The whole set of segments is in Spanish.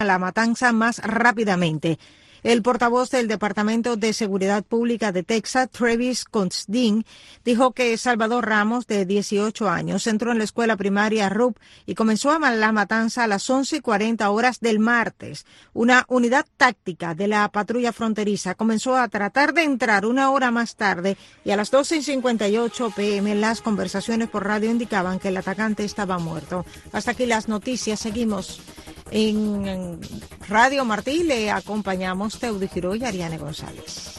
la matanza más rápidamente. El portavoz del Departamento de Seguridad Pública de Texas, Travis Consdin, dijo que Salvador Ramos, de 18 años, entró en la escuela primaria Rupp y comenzó la matanza a las 11:40 horas del martes. Una unidad táctica de la patrulla fronteriza comenzó a tratar de entrar una hora más tarde y a las 12:58 p.m. las conversaciones por radio indicaban que el atacante estaba muerto. Hasta aquí las noticias. Seguimos en Radio Martí. Le acompañamos Teudi Giró y Ariane González.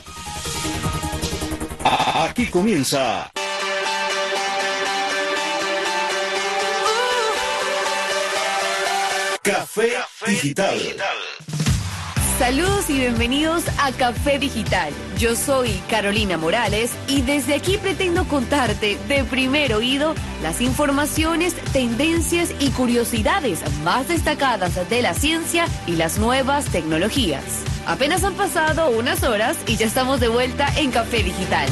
Aquí comienza Café Digital. Saludos y bienvenidos a Café Digital. Yo soy Carolina Morales y desde aquí pretendo contarte de primer oído las informaciones, tendencias y curiosidades más destacadas de la ciencia y las nuevas tecnologías. Apenas han pasado unas horas y ya estamos de vuelta en Café Digital.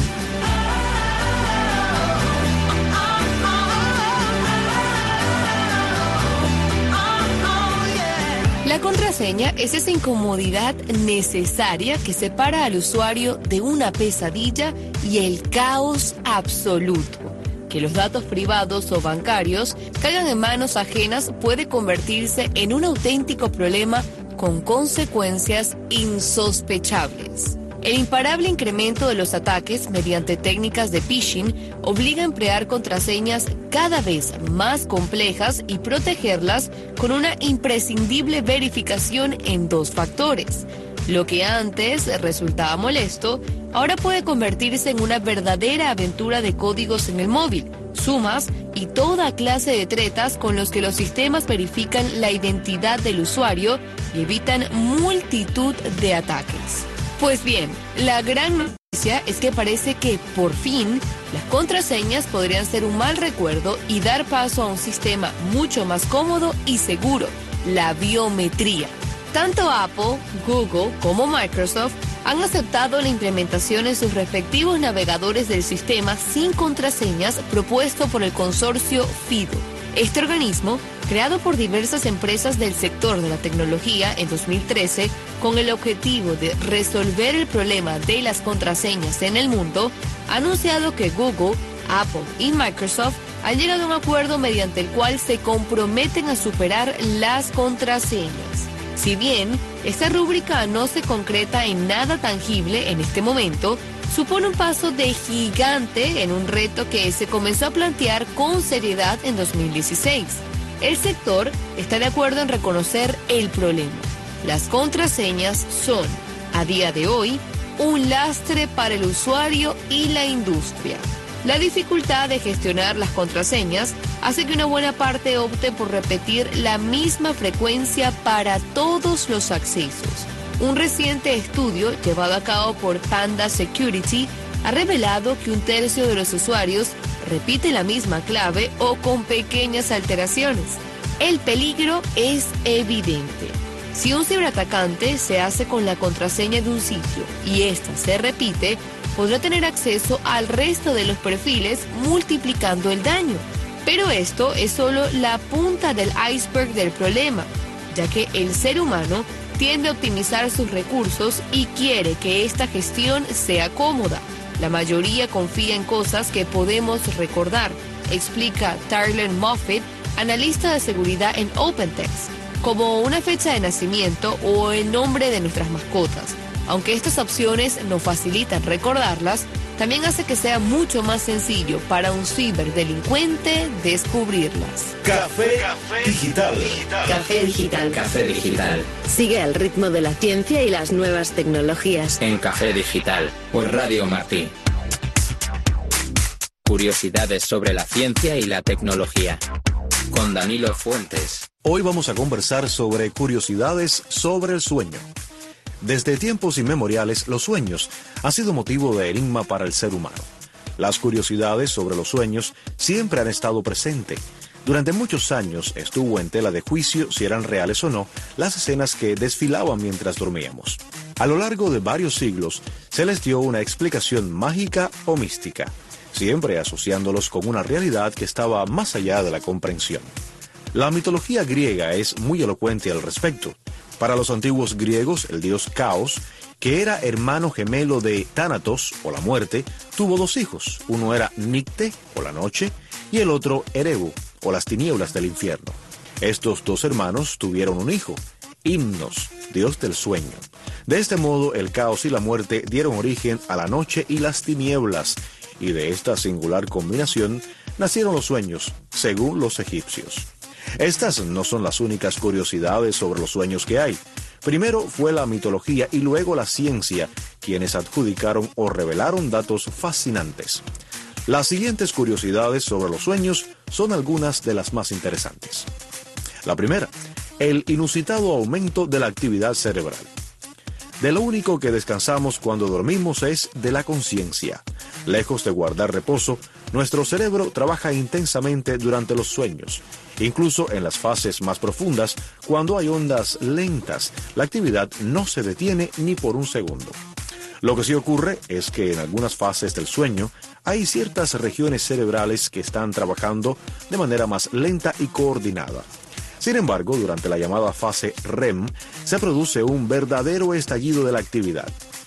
La contraseña es esa incomodidad necesaria que separa al usuario de una pesadilla y el caos absoluto. Que los datos privados o bancarios caigan en manos ajenas puede convertirse en un auténtico problema con consecuencias insospechables. El imparable incremento de los ataques mediante técnicas de phishing obliga a emplear contraseñas cada vez más complejas y protegerlas con una imprescindible verificación en 2 factores. Lo que antes resultaba molesto, ahora puede convertirse en una verdadera aventura de códigos en el móvil, sumas y toda clase de tretas con los que los sistemas verifican la identidad del usuario y evitan multitud de ataques. Pues bien, la gran noticia es que parece que, por fin, las contraseñas podrían ser un mal recuerdo y dar paso a un sistema mucho más cómodo y seguro, la biometría. Tanto Apple, Google como Microsoft han aceptado la implementación en sus respectivos navegadores del sistema sin contraseñas propuesto por el consorcio FIDO. Este organismo, creado por diversas empresas del sector de la tecnología en 2013, con el objetivo de resolver el problema de las contraseñas en el mundo, ha anunciado que Google, Apple y Microsoft han llegado a un acuerdo mediante el cual se comprometen a superar las contraseñas. Si bien esta rúbrica no se concreta en nada tangible en este momento, supone un paso de gigante en un reto que se comenzó a plantear con seriedad en 2016. El sector está de acuerdo en reconocer el problema. Las contraseñas son, a día de hoy, un lastre para el usuario y la industria. La dificultad de gestionar las contraseñas hace que una buena parte opte por repetir la misma frecuencia para todos los accesos. Un reciente estudio llevado a cabo por Panda Security ha revelado que 1/3 de los usuarios repite la misma clave o con pequeñas alteraciones. El peligro es evidente. Si un ciberatacante se hace con la contraseña de un sitio y ésta se repite, podrá tener acceso al resto de los perfiles multiplicando el daño. Pero esto es solo la punta del iceberg del problema, ya que el ser humano tiende a optimizar sus recursos y quiere que esta gestión sea cómoda. La mayoría confía en cosas que podemos recordar, explica Tyler Moffitt, analista de seguridad en OpenText, como una fecha de nacimiento o el nombre de nuestras mascotas. Aunque estas opciones nos facilitan recordarlas, también hace que sea mucho más sencillo para un ciberdelincuente descubrirlas. Café Digital. Café Digital. Café Digital. Sigue el ritmo de la ciencia y las nuevas tecnologías. En Café Digital, por Radio Martí. Curiosidades sobre la ciencia y la tecnología. Con Danilo Fuentes. Hoy vamos a conversar sobre curiosidades sobre el sueño. Desde tiempos inmemoriales, los sueños han sido motivo de enigma para el ser humano. Las curiosidades sobre los sueños siempre han estado presentes. Durante muchos años estuvo en tela de juicio si eran reales o no las escenas que desfilaban mientras dormíamos. A lo largo de varios siglos se les dio una explicación mágica o mística, siempre asociándolos con una realidad que estaba más allá de la comprensión. La mitología griega es muy elocuente al respecto. Para los antiguos griegos, el dios Caos, que era hermano gemelo de Tánatos, o la muerte, tuvo dos hijos. Uno era Nicte, o la noche, y el otro Erebo, o las tinieblas del infierno. Estos dos hermanos tuvieron un hijo, Himnos, dios del sueño. De este modo, el caos y la muerte dieron origen a la noche y las tinieblas, y de esta singular combinación nacieron los sueños, según los egipcios. Estas no son las únicas curiosidades sobre los sueños que hay. Primero fue la mitología y luego la ciencia, quienes adjudicaron o revelaron datos fascinantes. Las siguientes curiosidades sobre los sueños son algunas de las más interesantes. La primera, el inusitado aumento de la actividad cerebral. De lo único que descansamos cuando dormimos es de la conciencia. Lejos de guardar reposo, nuestro cerebro trabaja intensamente durante los sueños. Incluso en las fases más profundas, cuando hay ondas lentas, la actividad no se detiene ni por un segundo. Lo que sí ocurre es que en algunas fases del sueño hay ciertas regiones cerebrales que están trabajando de manera más lenta y coordinada. Sin embargo, durante la llamada fase REM, se produce un verdadero estallido de la actividad.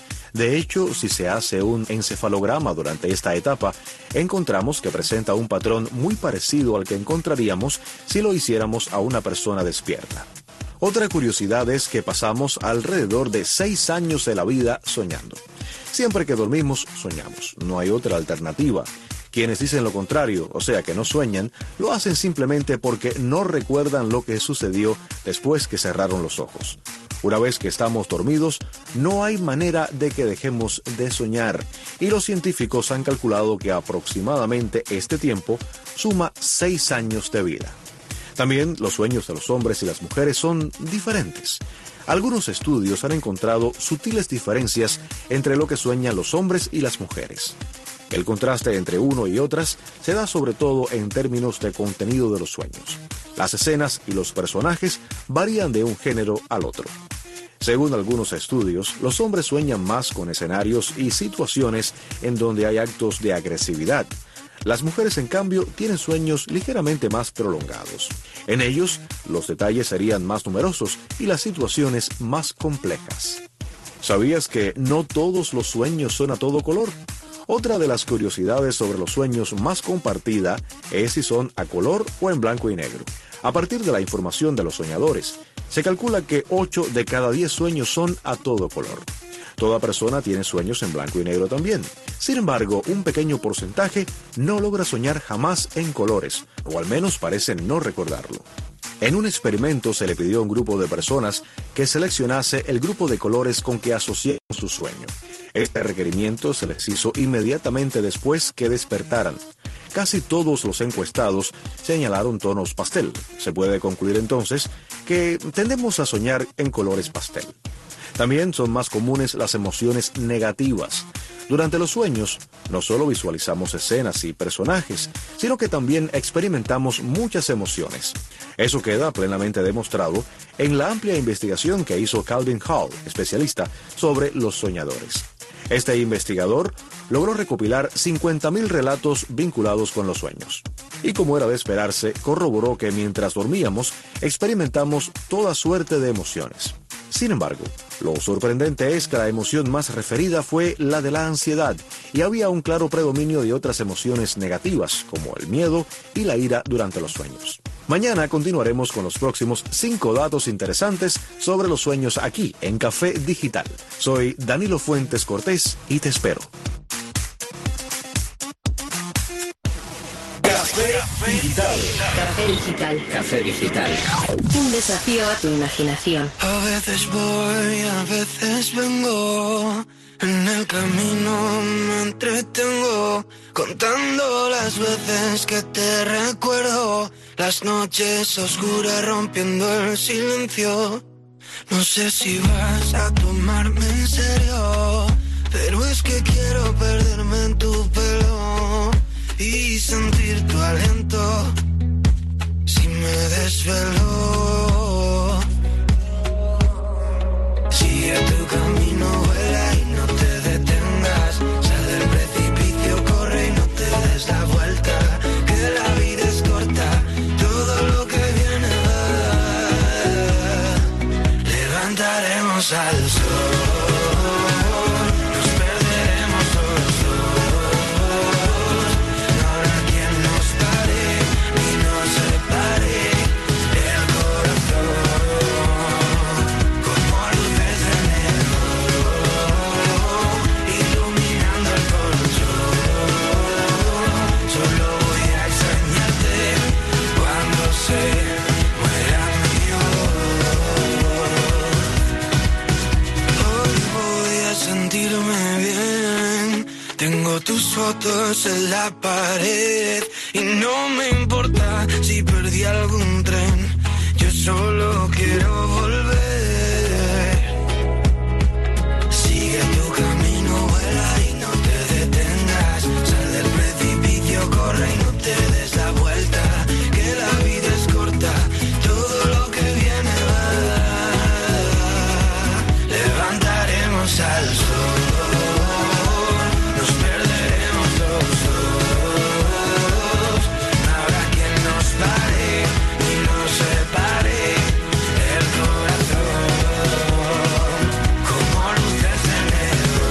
De hecho, si se hace un encefalograma durante esta etapa, encontramos que presenta un patrón muy parecido al que encontraríamos si lo hiciéramos a una persona despierta. Otra curiosidad es que pasamos alrededor de 6 años de la vida soñando. Siempre que dormimos, soñamos. No hay otra alternativa. Quienes dicen lo contrario, o sea que no sueñan, lo hacen simplemente porque no recuerdan lo que sucedió después que cerraron los ojos. Una vez que estamos dormidos, no hay manera de que dejemos de soñar, y los científicos han calculado que aproximadamente este tiempo suma 6 años de vida. También los sueños de los hombres y las mujeres son diferentes. Algunos estudios han encontrado sutiles diferencias entre lo que sueñan los hombres y las mujeres. El contraste entre uno y otras se da sobre todo en términos de contenido de los sueños. Las escenas y los personajes varían de un género al otro. Según algunos estudios, los hombres sueñan más con escenarios y situaciones en donde hay actos de agresividad. Las mujeres, en cambio, tienen sueños ligeramente más prolongados. En ellos, los detalles serían más numerosos y las situaciones más complejas. ¿Sabías que no todos los sueños son a todo color? Otra de las curiosidades sobre los sueños más compartida es si son a color o en blanco y negro. A partir de la información de los soñadores, se calcula que 8 de cada 10 sueños son a todo color. Toda persona tiene sueños en blanco y negro también. Sin embargo, un pequeño porcentaje no logra soñar jamás en colores, o al menos parecen no recordarlo. En un experimento se le pidió a un grupo de personas que seleccionase el grupo de colores con que asociaban su sueño. Este requerimiento se les hizo inmediatamente después que despertaran. Casi todos los encuestados señalaron tonos pastel. Se puede concluir entonces que tendemos a soñar en colores pastel. También son más comunes las emociones negativas. Durante los sueños, no solo visualizamos escenas y personajes, sino que también experimentamos muchas emociones. Eso queda plenamente demostrado en la amplia investigación que hizo Calvin Hall, especialista sobre los soñadores. Este investigador logró recopilar 50.000 relatos vinculados con los sueños. Y como era de esperarse, corroboró que mientras dormíamos, experimentamos toda suerte de emociones. Sin embargo, lo sorprendente es que la emoción más referida fue la de la ansiedad, y había un claro predominio de otras emociones negativas, como el miedo y la ira durante los sueños. Mañana continuaremos con los próximos 5 datos interesantes sobre los sueños aquí en Café Digital. Soy Danilo Fuentes Cortés y te espero. Café Digital. Café Digital. Café Digital. Un desafío a tu imaginación. A veces voy, a veces vengo. En el camino me entretengo, contando las veces que te recuerdo. Las noches oscuras rompiendo el silencio. No sé si vas a tomarme en serio, pero es que quiero perderme en tu pelo y sentir tu aliento si me desvelo. Sigue tu camino, vuela y no te detengas. Sal del precipicio, corre y no te des la vuelta. Que la vida es corta, todo lo que viene va. levantaremos al sol. Nos perderemos los dos. No habrá quien nos pare ni nos separe el corazón. Como luces de enero, iluminando el colchón. Solo voy a extrañarte cuando se muera mi voz. Hoy voy a sentirme bien. Tengo tus fotos en la pared y no me importa si perdí algún tren. Yo solo quiero volver. Sigue tu camino, vuela y no te detengas. Sal del precipicio, corre y no te des la vuelta. Que la vida es corta, todo lo que viene va. Levantaremos al sol. Nos perderemos los dos. No habrá quien nos pare ni nos separe el corazón. Como luces de enero,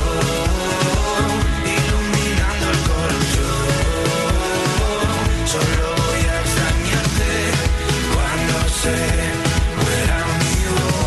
iluminando el colchón. Solo voy a extrañarte cuando se muera mi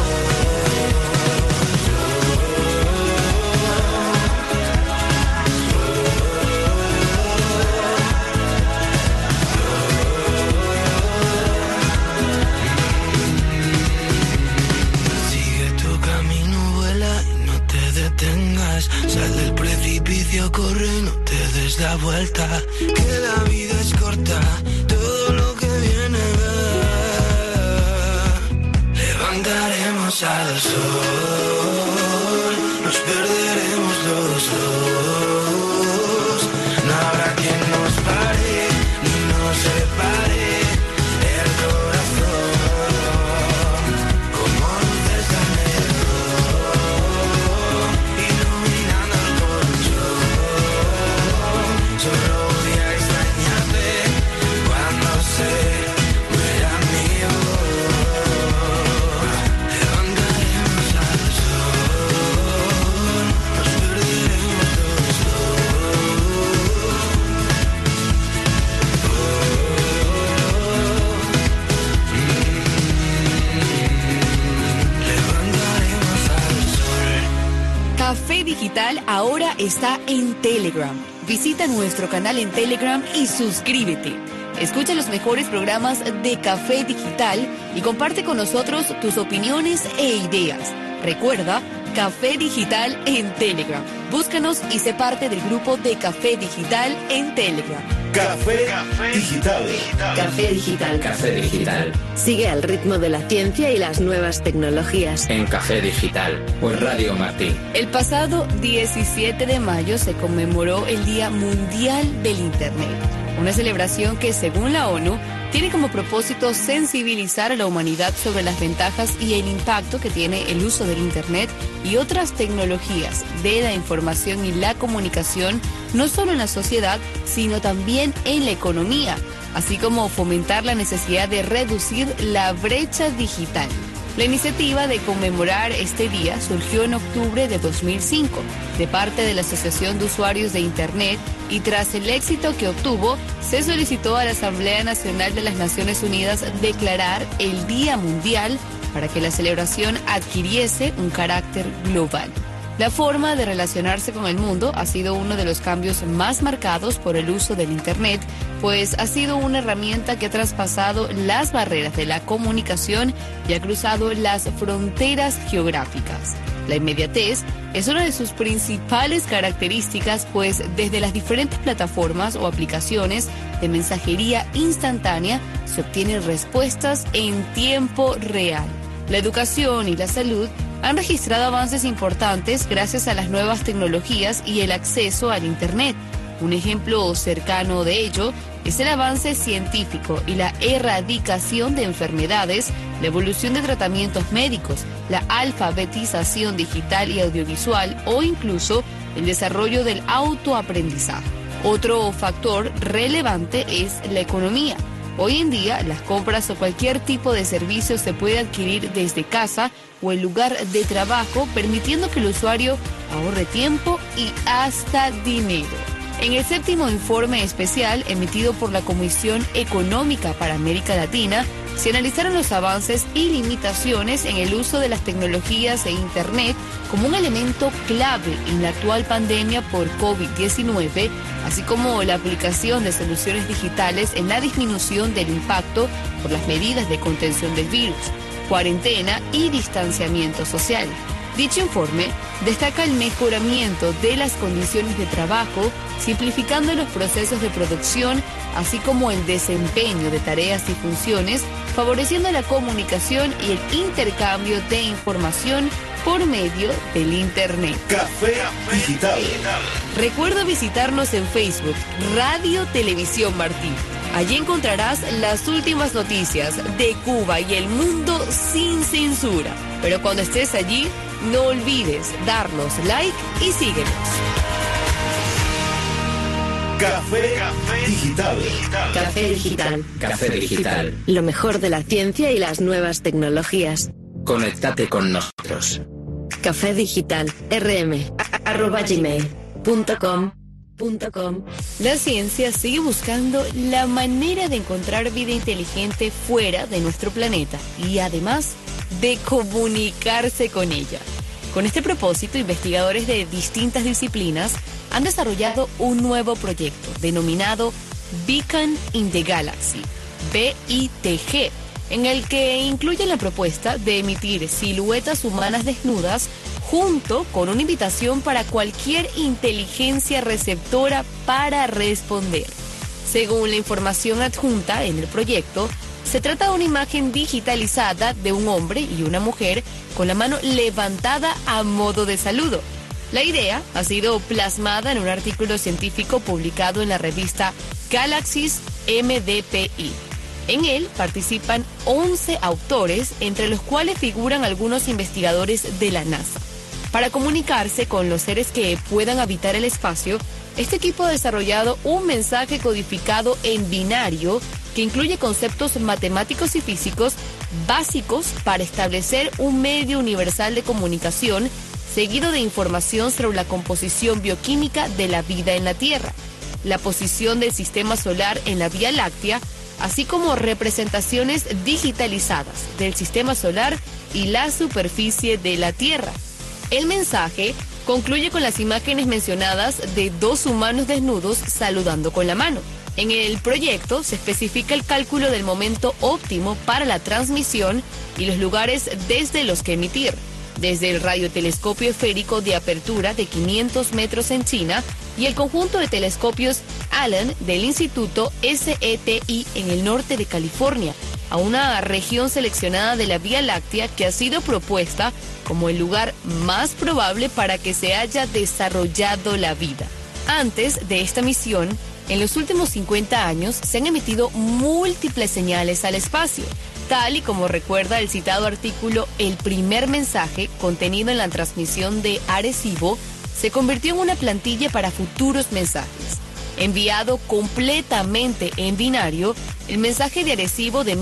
Sigue tu camino, vuela y no te detengas. Sal del precipicio, corre y no te des la vuelta. Que la vida es corta, todo lo que viene va. Levantaremos al sol, nos perderemos los dos. No habrá quien nos pare ni nos separe el corazón. Como luces de enero, iluminando el colchón. Solo voy a extrañarte cuando se muera mi voz. Levantaremos al sol, nos perderemos los Levantaremos al sol. Café Digital ahora está en Telegram. Visita nuestro canal en Telegram y suscríbete. Escucha los mejores programas de Café Digital y comparte con nosotros tus opiniones e ideas. Recuerda, Café Digital en Telegram. Búscanos y sé parte del grupo de Café Digital en Telegram. Café Digital. Café Digital. Café Digital. Sigue al ritmo de la ciencia y las nuevas tecnologías. En Café Digital. Por Radio Martí. El pasado 17 de mayo se conmemoró el Día Mundial del Internet, una celebración que, según la ONU, tiene como propósito sensibilizar a la humanidad sobre las ventajas y el impacto que tiene el uso del Internet y otras tecnologías de la información y la comunicación, no solo en la sociedad, sino también en la economía, así como fomentar la necesidad de reducir la brecha digital. La iniciativa de conmemorar este día surgió en octubre de 2005 de parte de la Asociación de Usuarios de Internet y tras el éxito que obtuvo, se solicitó a la Asamblea Nacional de las Naciones Unidas declarar el Día Mundial para que la celebración adquiriese un carácter global. La forma de relacionarse con el mundo ha sido uno de los cambios más marcados por el uso del Internet, pues ha sido una herramienta que ha traspasado las barreras de la comunicación y ha cruzado las fronteras geográficas. La inmediatez es una de sus principales características, pues desde las diferentes plataformas o aplicaciones de mensajería instantánea se obtienen respuestas en tiempo real. La educación y la salud han registrado avances importantes gracias a las nuevas tecnologías y el acceso al Internet. Un ejemplo cercano de ello es el avance científico y la erradicación de enfermedades, la evolución de tratamientos médicos, la alfabetización digital y audiovisual o incluso el desarrollo del autoaprendizaje. Otro factor relevante es la economía. Hoy en día, las compras o cualquier tipo de servicio se puede adquirir desde casa o el lugar de trabajo, permitiendo que el usuario ahorre tiempo y hasta dinero. En el 7º informe especial emitido por la Comisión Económica para América Latina, se analizaron los avances y limitaciones en el uso de las tecnologías e Internet como un elemento clave en la actual pandemia por COVID-19, así como la aplicación de soluciones digitales en la disminución del impacto por las medidas de contención del virus, cuarentena y distanciamiento social. Dicho informe destaca el mejoramiento de las condiciones de trabajo, simplificando los procesos de producción, así como el desempeño de tareas y funciones, favoreciendo la comunicación y el intercambio de información por medio del Internet. Café Digital. Recuerda visitarnos en Facebook, Radio Televisión Martí. Allí encontrarás las últimas noticias de Cuba y el mundo sin censura. Pero cuando estés allí, no olvides darnos like y síguenos. Café Digital. Café Digital. Café Digital. Lo mejor de la ciencia y las nuevas tecnologías. Conéctate con nosotros. Café Digital. rm@gmail.com. La ciencia sigue buscando la manera de encontrar vida inteligente fuera de nuestro planeta y además de comunicarse con ella. Con este propósito, investigadores de distintas disciplinas han desarrollado un nuevo proyecto denominado Beacon in the Galaxy, BITG, en el que incluyen la propuesta de emitir siluetas humanas desnudas junto con una invitación para cualquier inteligencia receptora para responder. Según la información adjunta en el proyecto, se trata de una imagen digitalizada de un hombre y una mujer con la mano levantada a modo de saludo. La idea ha sido plasmada en un artículo científico publicado en la revista Galaxies MDPI. En él participan 11 autores, entre los cuales figuran algunos investigadores de la NASA. Para comunicarse con los seres que puedan habitar el espacio, este equipo ha desarrollado un mensaje codificado en binario que incluye conceptos matemáticos y físicos básicos para establecer un medio universal de comunicación, seguido de información sobre la composición bioquímica de la vida en la Tierra, la posición del sistema solar en la Vía Láctea, así como representaciones digitalizadas del sistema solar y la superficie de la Tierra. El mensaje concluye con las imágenes mencionadas de dos humanos desnudos saludando con la mano. En el proyecto se especifica el cálculo del momento óptimo para la transmisión y los lugares desde los que emitir, desde el radiotelescopio esférico de apertura de 500 metros en China y el conjunto de telescopios Allen del Instituto SETI en el norte de California, a una región seleccionada de la Vía Láctea que ha sido propuesta como el lugar más probable para que se haya desarrollado la vida. Antes de esta misión, en los últimos 50 años se han emitido múltiples señales al espacio. Tal y como recuerda el citado artículo, el primer mensaje contenido en la transmisión de Arecibo se convirtió en una plantilla para futuros mensajes. Enviado completamente en binario, el mensaje de Arecibo de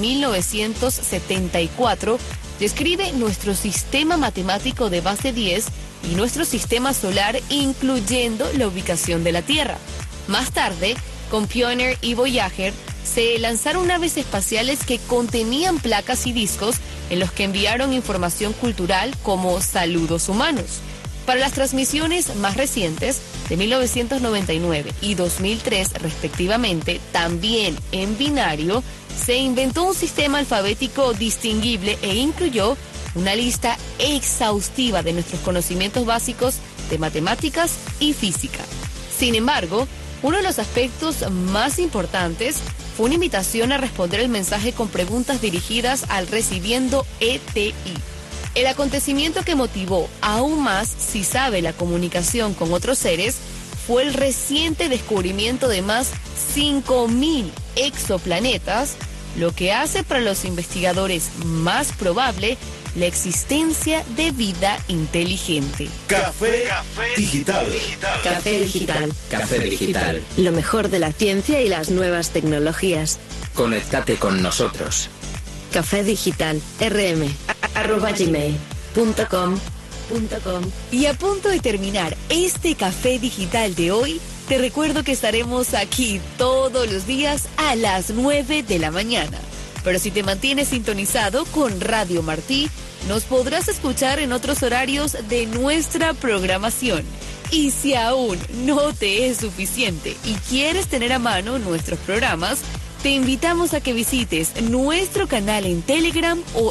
1974 describe nuestro sistema matemático de base 10 y nuestro sistema solar, incluyendo la ubicación de la Tierra. Más tarde, con Pioneer y Voyager, se lanzaron naves espaciales que contenían placas y discos en los que enviaron información cultural como saludos humanos. Para las transmisiones más recientes, de 1999 y 2003 respectivamente, también en binario, se inventó un sistema alfabético distinguible e incluyó una lista exhaustiva de nuestros conocimientos básicos de matemáticas y física. Sin embargo, uno de los aspectos más importantes fue una invitación a responder el mensaje con preguntas dirigidas al recibiendo ETI. El acontecimiento que motivó aún más si sabe la comunicación con otros seres fue el reciente descubrimiento de más 5.000 exoplanetas, lo que hace para los investigadores más probable la existencia de vida inteligente. Café Digital. Café Digital. Café Digital. Lo mejor de la ciencia y las nuevas tecnologías. Conéctate con nosotros. Café Digital. rm@gmail.com. Y a punto de terminar este café digital de hoy, te recuerdo que estaremos aquí todos los días a las 9 de la mañana. Pero si te mantienes sintonizado con Radio Martí, nos podrás escuchar en otros horarios de nuestra programación. Y si aún no te es suficiente y quieres tener a mano nuestros programas, te invitamos a que visites nuestro canal en Telegram o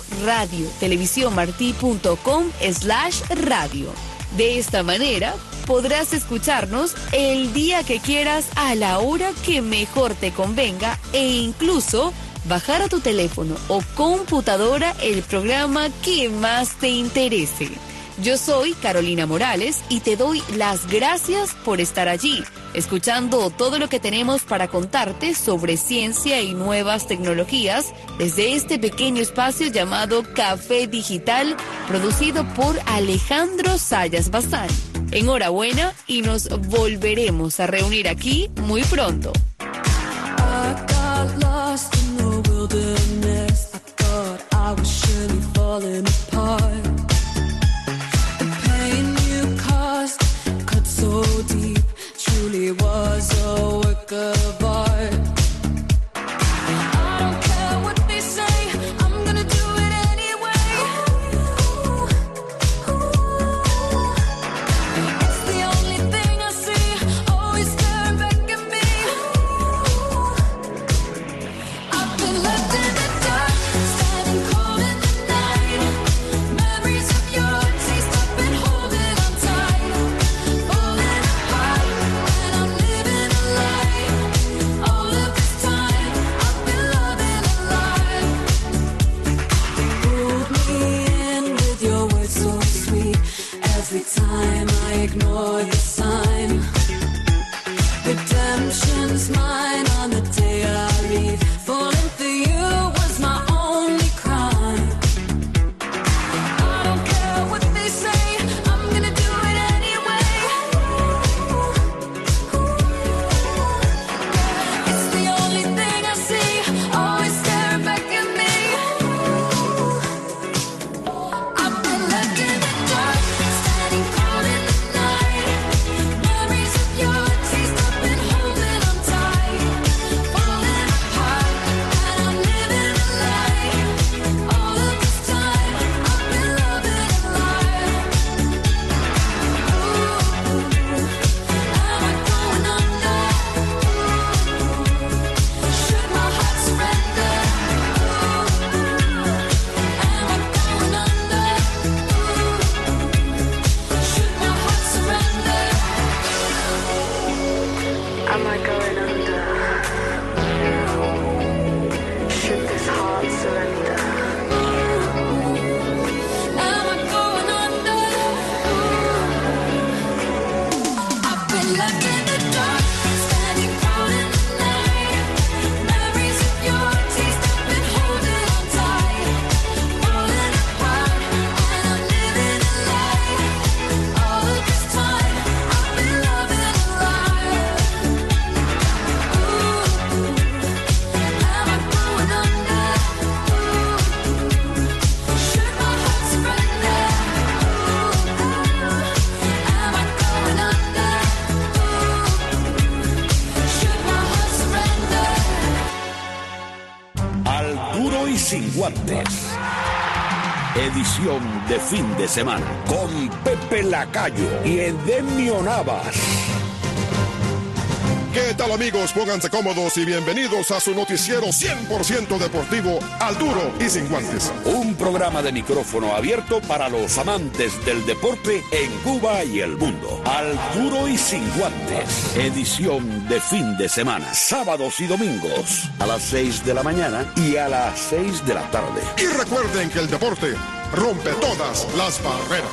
radiotelevisiónmarti.com/radio. De esta manera, podrás escucharnos el día que quieras a la hora que mejor te convenga e incluso bajar a tu teléfono o computadora el programa que más te interese. Yo soy Carolina Morales y te doy las gracias por estar allí, escuchando todo lo que tenemos para contarte sobre ciencia y nuevas tecnologías desde este pequeño espacio llamado Café Digital, producido por Alejandro Sayas Bazán. Enhorabuena y nos volveremos a reunir aquí muy pronto. So deep, truly was a work of art. I don't care what they say, I'm gonna do it anyway. It's the only thing I see, always staring back at me. I've been left in the dark, standing cold in the night. Memories of your taste, I've been holding on tight. Every time I ignore the sign, redemption's mine on the day I leave. Falling for you was my only crime. I don't care what they say, I'm gonna do it anyway. It's the only thing I see, always staring back at me. I've been left in the dark, standing cold in the night. Memories of your taste, I've been holding on tight. Falling apart, and I'm living a lie. All of this time, I've been loving it live. Am I going under? Should my heart surrender? Am I going under? Should my heart surrender? Am I going under? Should this heart surrender? Am I going under? I've been left in the dark, standing cold in the night. Memories of your taste, I've been holding on tight. Falling apart, and I'm living a lie. All of this time, I've been loving it live. Am I going under? Should my heart surrender? Am I going under? Should my heart surrender? Al duro y sin guantes. Edición de fin de semana con Pepe Lacayo y Edemio Navas. ¿Qué tal, amigos? Pónganse cómodos y bienvenidos a su noticiero 100% deportivo, Al Duro y Sin Guantes. Un programa de micrófono abierto para los amantes del deporte en Cuba y el mundo. Al Duro y Sin Guantes. Edición de fin de semana, sábados y domingos a las 6 de la mañana y a las 6 de la tarde. Y recuerden que el deporte rompe todas las barreras.